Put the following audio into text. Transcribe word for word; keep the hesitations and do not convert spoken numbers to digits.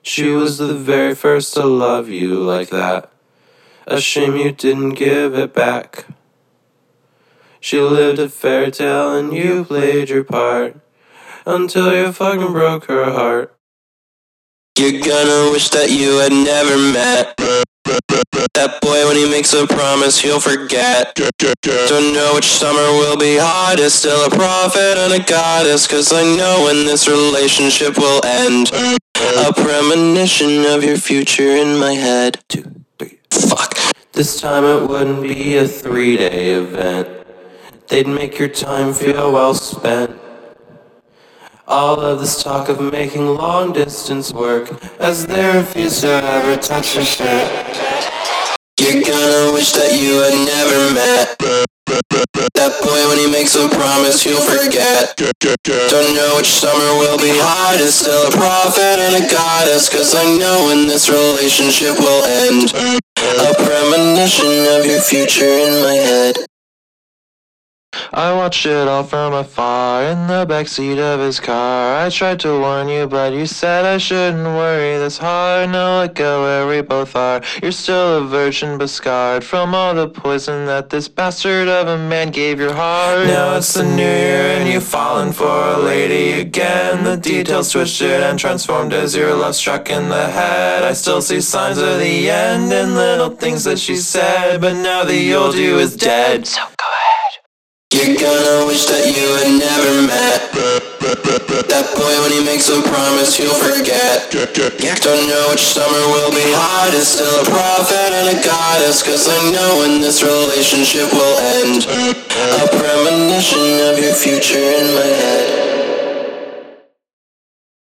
She was the very first to love you like that. A shame you didn't give it back. She lived a fairy tale and you played your part until you fucking broke her heart. You're gonna wish that you had never met that boy. When he makes a promise he'll forget. Don't know which summer will be hottest. Still a prophet and a goddess, cause I know when this relationship will end. A premonition of your future in my head. Two, three, fuck. This time it wouldn't be a three-day event. They'd make your time feel well spent. All of this talk of making long distance work as they refuse to ever touch your shirt. You're gonna wish that you had never met that boy. When he makes a promise he'll forget. Don't know which summer will be hottest. Still a prophet and a goddess, cause I know when this relationship will end. A premonition of your future in my head. I watched it all from afar in the backseat of his car. I tried to warn you, but you said I shouldn't worry this hard. Now look at where we both are. You're still a virgin but scarred from all the poison that this bastard of a man gave your heart. Now it's the new year and you've fallen for a lady again. The details twisted and transformed as your love struck in the head. I still see signs of the end in little things that she said, but now the old you is dead. So go ahead. You're gonna wish that you had never met that boy. When he makes a promise he'll forget. Don't know which summer will be hottest. Still a prophet and a goddess, cause I know when this relationship will end. A premonition of your future in my head.